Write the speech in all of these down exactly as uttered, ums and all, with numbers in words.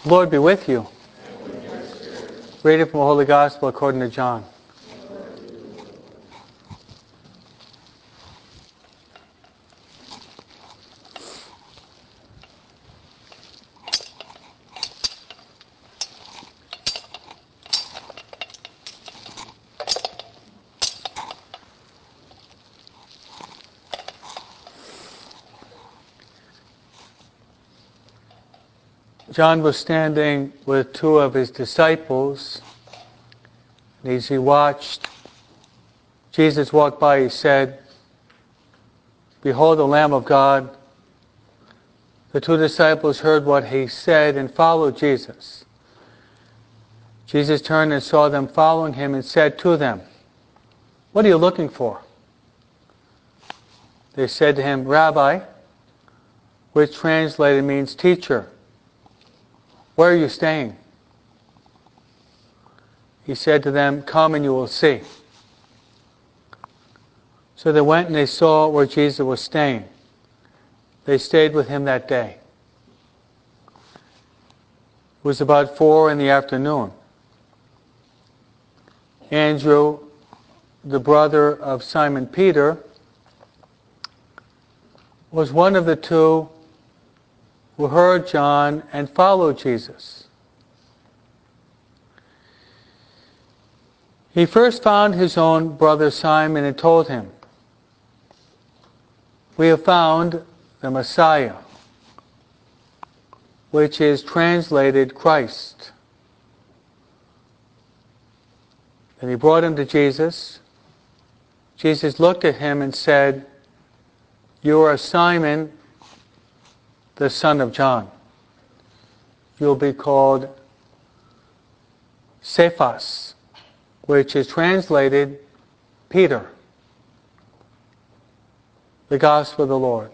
Lord be with you. Reading from the Holy Gospel according to John. John was standing with two of his disciples, and as he watched Jesus walk by, he said, "Behold the Lamb of God." The two disciples heard what he said and followed Jesus. Jesus turned and saw them following him and said to them, "What are you looking for?" They said to him, "Rabbi," which translated means teacher, "where are you staying?" He said to them, "Come and you will see." So they went and they saw where Jesus was staying. They stayed with him that day. It was about four in the afternoon. Andrew, the brother of Simon Peter, was one of the two who heard John and followed Jesus. He first found his own brother Simon and told him, "We have found the Messiah," which is translated Christ. Then he brought him to Jesus. Jesus looked at him and said, "You are Simon, the son of John. You'll be called Cephas," which is translated Peter. The Gospel of the Lord.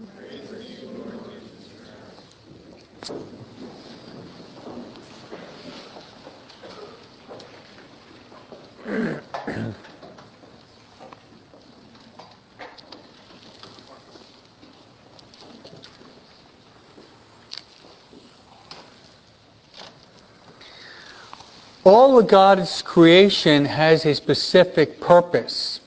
All of God's creation has a specific purpose.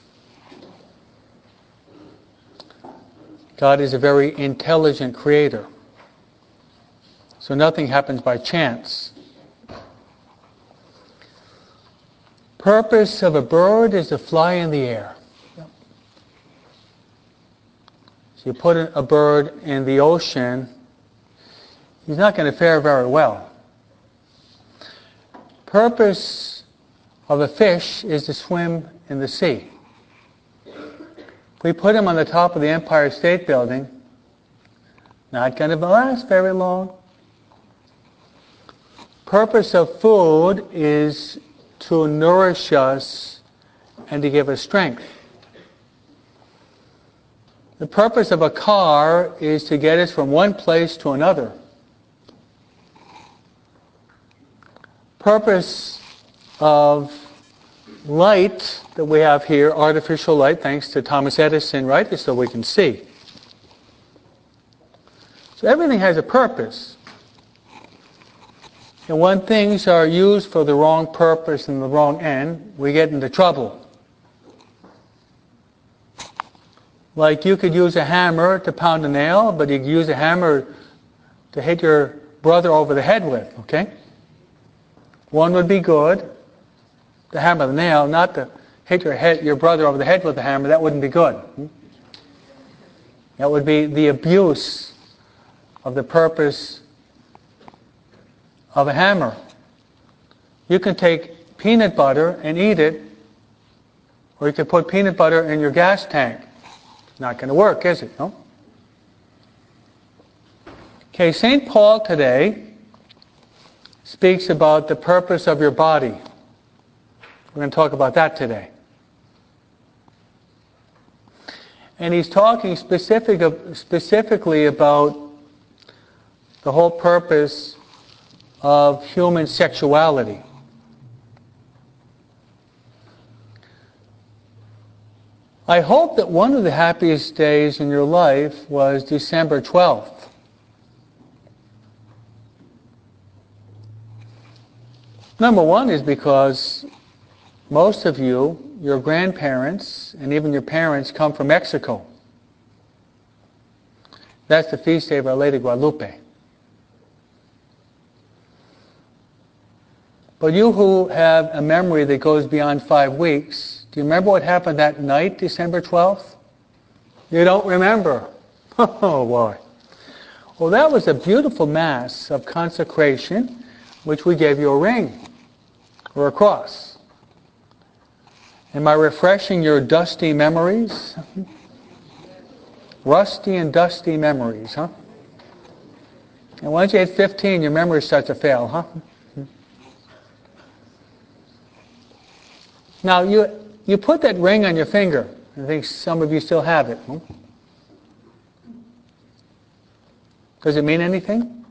God is a very intelligent creator. So nothing happens by chance. Purpose of a bird is to fly in the air. So you put a bird in the ocean, he's not going to fare very well. Purpose of a fish is to swim in the sea. If we put him on the top of the Empire State Building, not going to last very long. Purpose of food is to nourish us and to give us strength. The purpose of a car is to get us from one place to another. Purpose of light that we have here, artificial light, thanks to Thomas Edison, right, is so we can see. So everything has a purpose. And when things are used for the wrong purpose and the wrong end, we get into trouble. Like you could use a hammer to pound a nail, but you could use a hammer to hit your brother over the head with, okay? One would be good, to hammer the nail, not to hit your head, your brother over the head with the hammer. That wouldn't be good. That would be the abuse of the purpose of a hammer. You can take peanut butter and eat it, or you can put peanut butter in your gas tank. It's not going to work, is it? No? Okay, Saint Paul today speaks about the purpose of your body. We're going to talk about that today. And he's talking specific, specifically about the whole purpose of human sexuality. I hope that one of the happiest days in your life was December twelfth. Number one is because most of you, your grandparents, and even your parents come from Mexico. That's the feast day of Our Lady Guadalupe. But you who have a memory that goes beyond five weeks, do you remember what happened that night, December twelfth? You don't remember. Oh boy. Well, that was a beautiful Mass of consecration, which we gave you a ring or a cross. Am I refreshing your dusty memories? Rusty and dusty memories, huh? And once you hit fifteen, your memories start to fail, huh? Now, you you put that ring on your finger. I think some of you still have it. Hmm? Does it mean anything?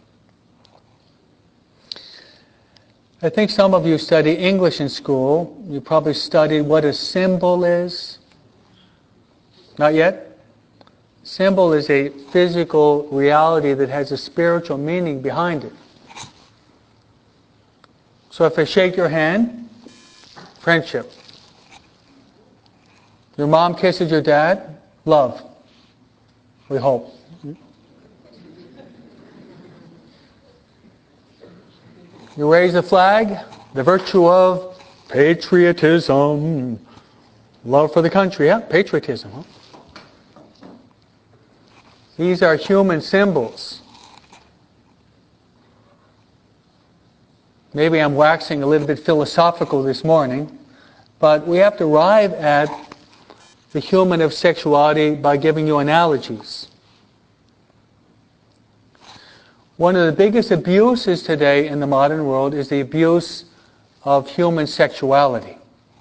I think some of you study English in school. You probably studied what a symbol is. Not yet? Symbol is a physical reality that has a spiritual meaning behind it. So if I shake your hand, friendship. Your mom kisses your dad, love. We hope. You raise the flag, the virtue of patriotism. Love for the country, yeah? Patriotism, huh? These are human symbols. Maybe I'm waxing a little bit philosophical this morning, but we have to arrive at the human of sexuality by giving you analogies. One of the biggest abuses today in the modern world is the abuse of human sexuality.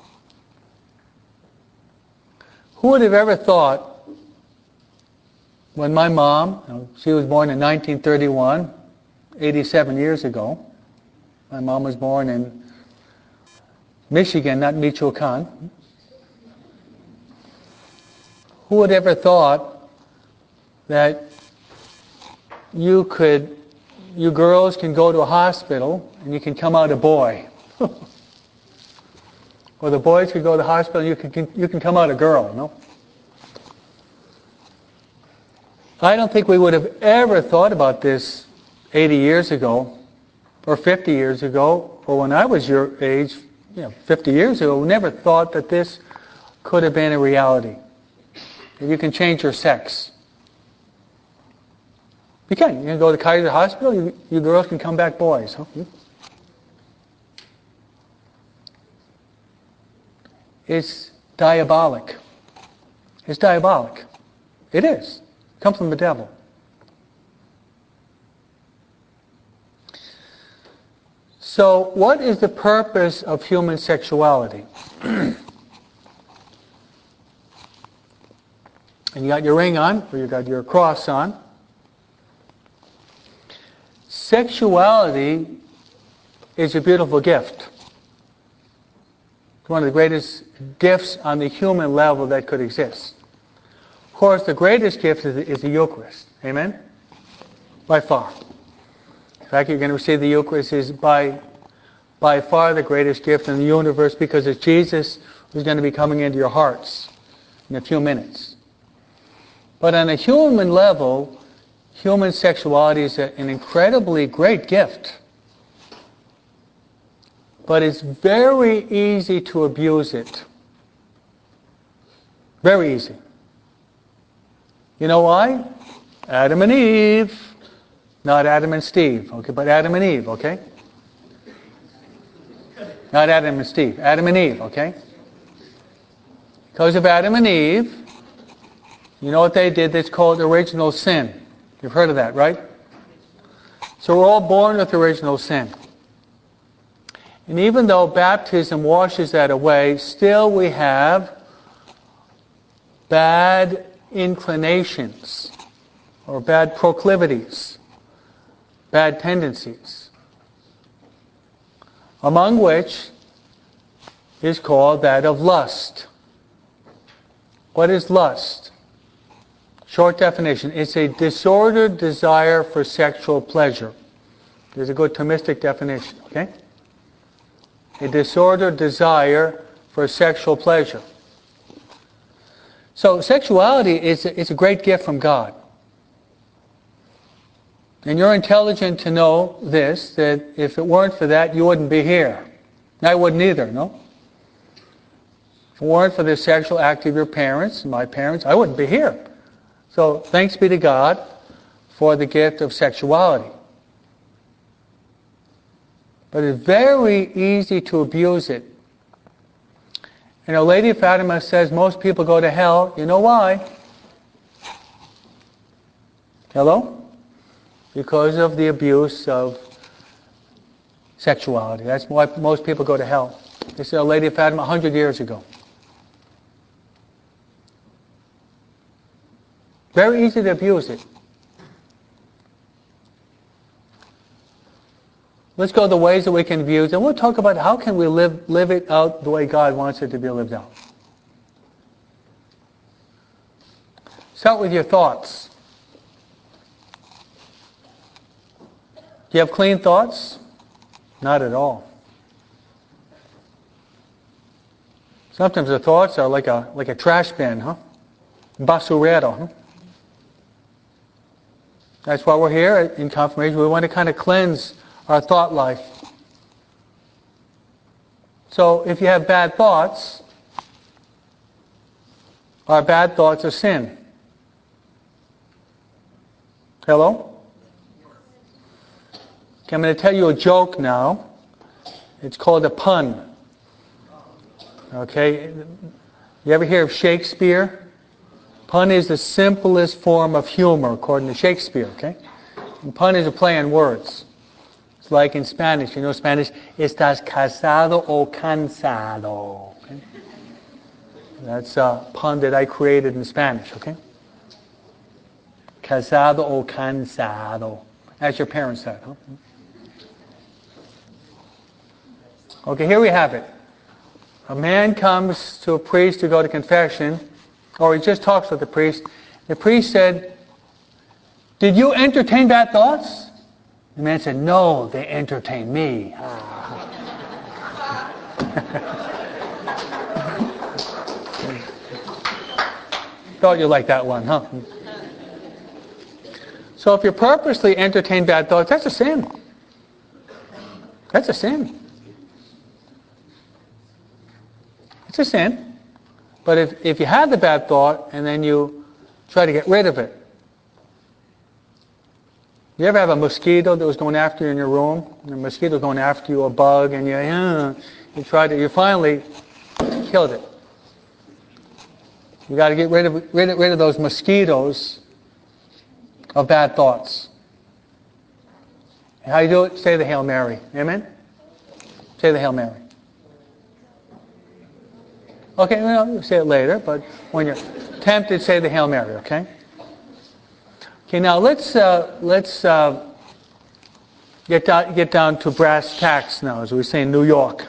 Who would have ever thought, when my mom, she was born in nineteen thirty-one, eighty-seven years ago. My mom was born in Michigan, not Michoacan. Who would ever thought that you could, you girls can go to a hospital and you can come out a boy? Or the boys could go to the hospital and you can, you can come out a girl, no? I don't think we would have ever thought about this eighty years ago, or fifty years ago, or when I was your age, you know, fifty years ago. We never thought that this could have been a reality. That you can change your sex. You can. You can go to Kaiser Hospital, you, you girls can come back boys. Huh? It's diabolic. It's diabolic. It is. It comes from the devil. So, what is the purpose of human sexuality? And you got your ring on, or you got your cross on. Sexuality is a beautiful gift. It's one of the greatest gifts on the human level that could exist. Of course, the greatest gift is the, is the Eucharist. Amen? By far. In fact, you're going to receive the Eucharist is by, by far the greatest gift in the universe, because it's Jesus who's going to be coming into your hearts in a few minutes. But on a human level, human sexuality is a, an incredibly great gift. But it's very easy to abuse it. Very easy. You know why? Adam and Eve. Not Adam and Steve, okay, but Adam and Eve, okay? Not Adam and Steve, Adam and Eve, okay? Because of Adam and Eve, you know what they did? That's called original sin. You've heard of that, right? So we're all born with original sin. And even though baptism washes that away, still we have bad inclinations or bad proclivities, bad tendencies, among which is called that of lust. What is lust? Short definition, it's a disordered desire for sexual pleasure. There's a good Thomistic definition, okay? a disordered desire for sexual pleasure. So sexuality is a, is a great gift from God. And you're intelligent to know this, that if it weren't for that, you wouldn't be here. I wouldn't either, no? If it weren't for the sexual act of your parents, my parents, I wouldn't be here. So thanks be to God for the gift of sexuality. But it's very easy to abuse it. You know, Lady Fatima says most people go to hell. You know why? Hello? Because of the abuse of sexuality. That's why most people go to hell. They said Lady Fatima a hundred years ago. Very easy to abuse it. Let's go to the ways that we can abuse it. And we'll talk about how can we live, live it out the way God wants it to be lived out. Start with your thoughts. Do you have clean thoughts? Not at all. Sometimes the thoughts are like a like a trash bin, huh? Basurero, huh? That's why we're here in confirmation. We want to kind of cleanse our thought life. So if you have bad thoughts, our bad thoughts are sin. Hello? Okay, I'm going to tell you a joke now. It's called a pun. Okay? You ever hear of Shakespeare? Pun is the simplest form of humor, according to Shakespeare, okay? And pun is a play on words. It's like in Spanish. You know Spanish? Estás casado o cansado. Okay? That's a pun that I created in Spanish, okay? Casado o cansado. As your parents said, huh? Okay, here we have it. A man comes to a priest to go to confession, or he just talks with the priest. The priest said, "Did you entertain bad thoughts?" The man said, "No, they entertain me." Thought you liked that one, huh? So if you purposely entertain bad thoughts, that's a sin. That's a sin. It's a sin. But if, if you have the bad thought and then you try to get rid of it. You ever have a mosquito that was going after you in your room? And the mosquito was going after you, a bug, and you, uh, you tried to, you finally killed it. You got to get rid of, rid of rid of those mosquitoes of bad thoughts. And how you do it? Say the Hail Mary. Amen? Say the Hail Mary. Okay, well, you say it later, but when you're tempted, say the Hail Mary, okay? Okay, now let's uh, let's uh, get down get down to brass tacks now, as we say in New York.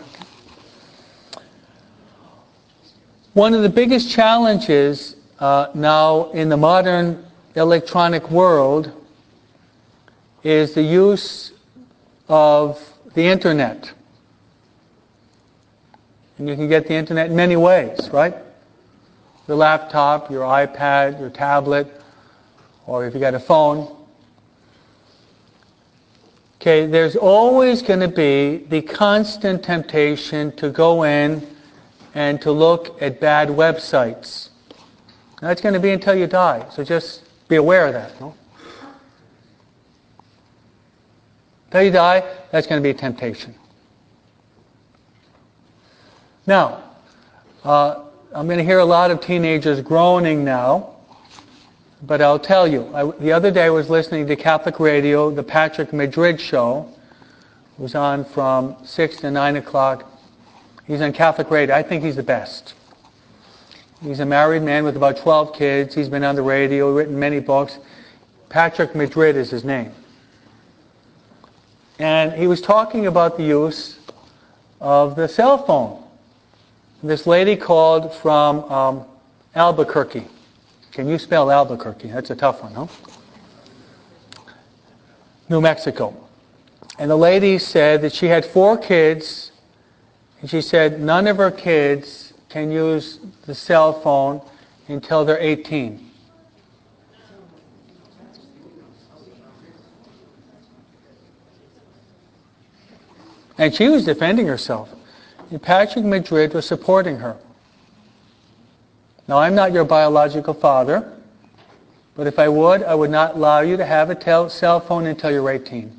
One of the biggest challenges uh, now in the modern electronic world is the use of the internet. And you can get the internet in many ways, right? Your laptop, your iPad, your tablet, or if you got a phone. Okay, there's always going to be the constant temptation to go in and to look at bad websites. And that's going to be until you die, so just be aware of that. No? Until you die, that's going to be a temptation. Now, uh, I'm going to hear a lot of teenagers groaning now, but I'll tell you. I, the other day I was listening to Catholic radio, the Patrick Madrid show. It was on from six to nine o'clock. He's on Catholic radio. I think he's the best. He's a married man with about twelve kids. He's been on the radio, written many books. Patrick Madrid is his name. And he was talking about the use of the cell phone. This lady called from um, Albuquerque. Can you spell Albuquerque? That's a tough one, huh? New Mexico. And the lady said that she had four kids And she said none of her kids can use the cell phone until they're eighteen. And she was defending herself. And Patrick Madrid was supporting her. Now, I'm not your biological father, but if I would, I would not allow you to have a tel- cell phone until you're eighteen.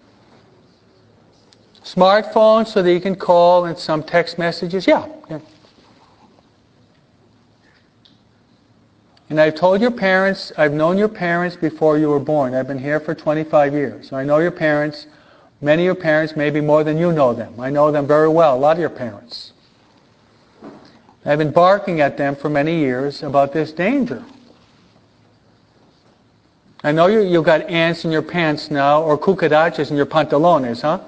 Smartphone so that you can call and some text messages, yeah. yeah. And I've told your parents, I've known your parents before you were born. I've been here for twenty-five years. So I know your parents, many of your parents, maybe more than you know them. I know them very well, a lot of your parents. I've been barking at them for many years about this danger. I know you, you've got ants in your pants now, or cucarachas in your pantalones, huh?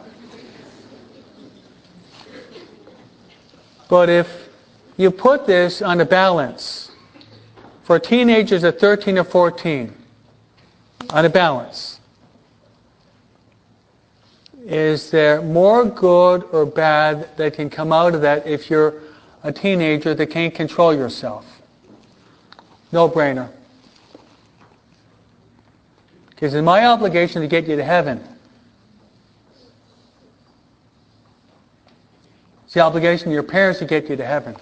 But if you put this on a balance, for teenagers at thirteen or fourteen, on a balance, is there more good or bad that can come out of that if you're a teenager that can't control yourself? No brainer. Because it's my obligation to get you to heaven. It's the obligation of your parents to get you to heaven.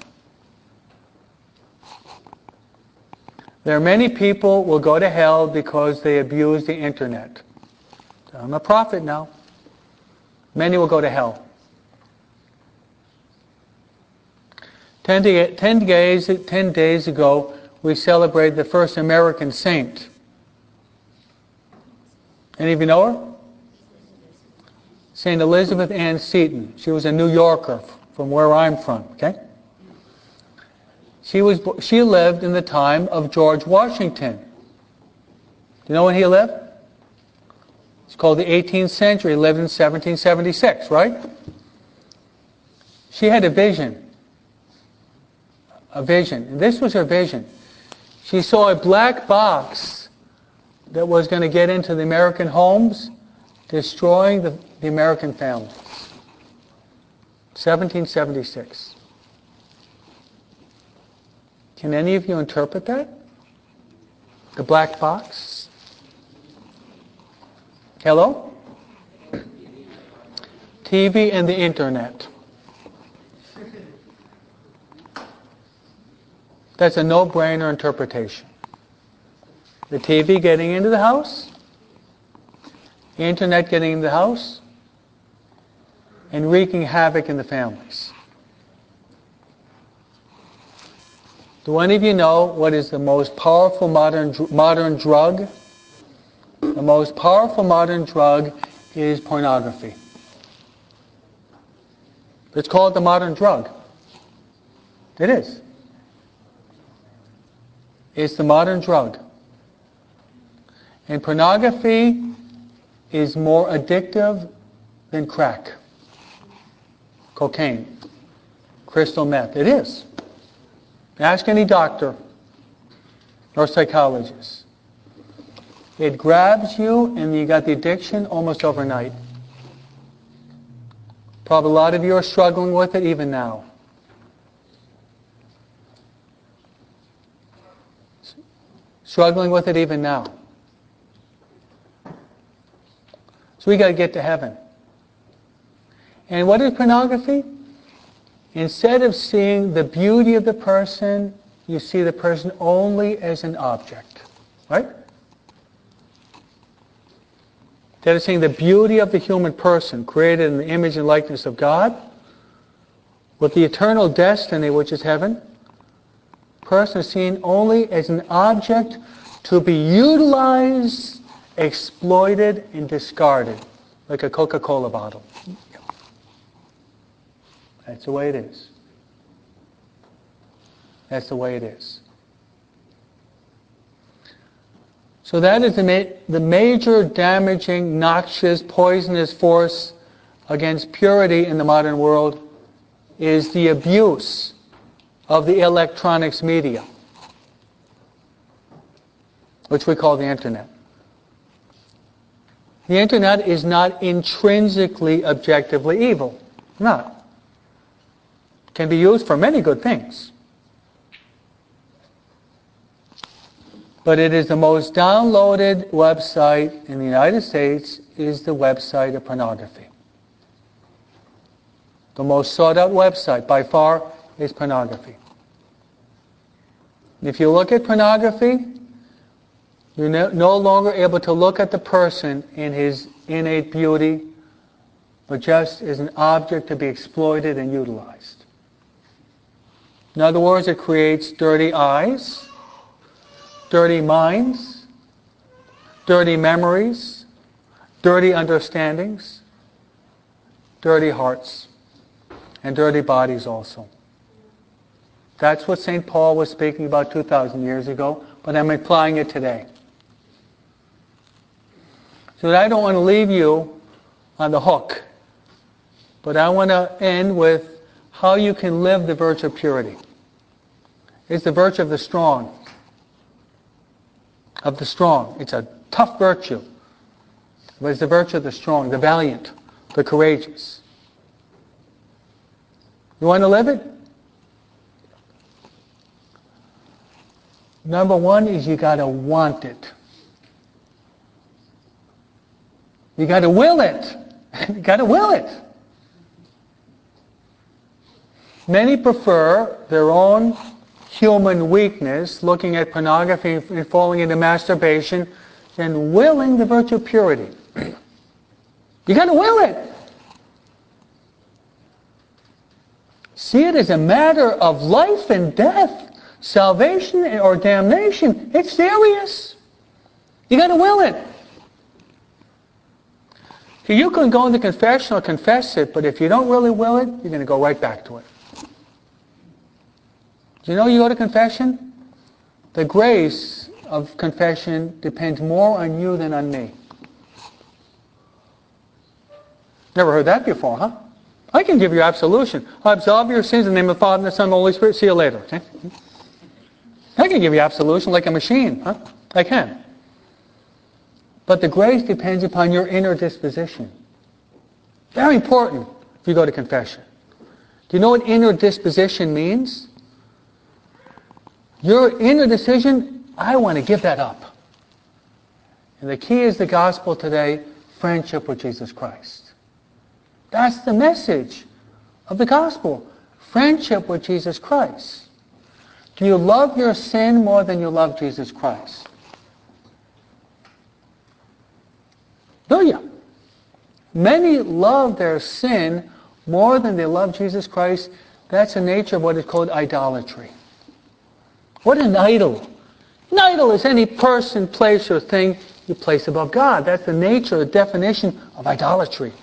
There are many people who will go to hell because they abuse the internet. I'm a prophet now. Many will go to hell. Ten, day, ten, days, ten days ago, we celebrated the first American saint. Any of you know her? Saint Elizabeth Ann Seton. She was a New Yorker from where I'm from, okay? She was she lived in the time of George Washington. Do you know when he lived? It's called the eighteenth century. He lived in seventeen seventy-six, right? She had a vision. A vision. And this was her vision. She saw a black box that was going to get into the American homes, destroying the, the American families. seventeen seventy-six. Can any of you interpret that? The black box? Hello? T V and the internet. That's a no-brainer interpretation. The T V getting into the house, the internet getting into the house, and wreaking havoc in the families. Do any of you know what is the most powerful modern modern drug? The most powerful modern drug is pornography. It's called the modern drug. It is. It's the modern drug. And pornography is more addictive than crack, cocaine, crystal meth. It is. Ask any doctor or psychologist. It grabs you and you got the addiction almost overnight. Probably a lot of you are struggling with it even now. Struggling with it even now. So we got to get to heaven. And what is pornography? Instead of seeing the beauty of the person, you see the person only as an object. Right? Instead of seeing the beauty of the human person, created in the image and likeness of God, with the eternal destiny which is heaven, the person is seen only as an object to be utilized, exploited, and discarded, like a Coca-Cola bottle. That's the way it is. That's the way it is. So that is the, ma- the major damaging, noxious, poisonous force against purity in the modern world is the abuse of the electronics media, which we call the internet. The internet is not intrinsically, objectively evil. Not. Can be used for many good things. But it is the most downloaded website in the United States is the website of pornography. The most sought out website by far is pornography. If you look at pornography, you're no, no longer able to look at the person in his innate beauty, but just as an object to be exploited and utilized. In other words, it creates dirty eyes, dirty minds, dirty memories, dirty understandings, dirty hearts, and dirty bodies also. That's what Saint Paul was speaking about two thousand years ago, but I'm applying it today. So that I don't want to leave you on the hook, but I want to end with how you can live the virtue of purity. It's the virtue of the strong. Of the strong. It's a tough virtue, but it's the virtue of the strong, the valiant, the courageous. You want to live it? Number one is you got to want it. You got to will it. You got to will it. Many prefer their own human weakness, looking at pornography and falling into masturbation, than willing the virtue of purity. You got to will it. See it as a matter of life and death, salvation or damnation. It's serious. You got to will it. You can go into confession or confess it, but if you don't really will it, you're going to go right back to it. Do you know you go to confession? The grace of confession depends more on you than on me. Never heard that before, huh? I can give you absolution. I absolve your sins in the name of the Father, and the Son, and the Holy Spirit. See you later. Okay? I can give you absolution like a machine, huh? I can. But the grace depends upon your inner disposition. Very important if you go to confession. Do you know what inner disposition means? Your inner decision, I want to give that up. And the key is the gospel today, friendship with Jesus Christ. That's the message of the gospel. Friendship with Jesus Christ. Do you love your sin more than you love Jesus Christ? Do you? Many love their sin more than they love Jesus Christ. That's the nature of what is called idolatry. What an idol. An idol is any person, place, or thing you place above God. That's the nature, the definition of idolatry.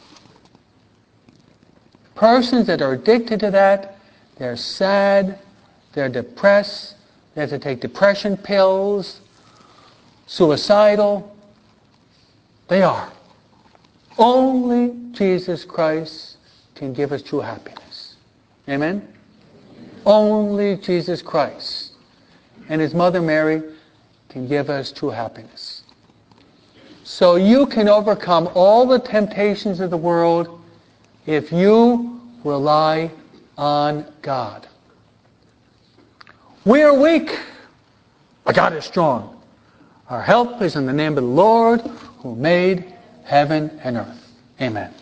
Persons that are addicted to that, they're sad, they're depressed, they have to take depression pills, suicidal. They are. Only Jesus Christ can give us true happiness. Amen? Only Jesus Christ and His Mother Mary can give us true happiness. So you can overcome all the temptations of the world if you rely on God. We are weak, but God is strong. Our help is in the name of the Lord who made heaven and earth. Amen.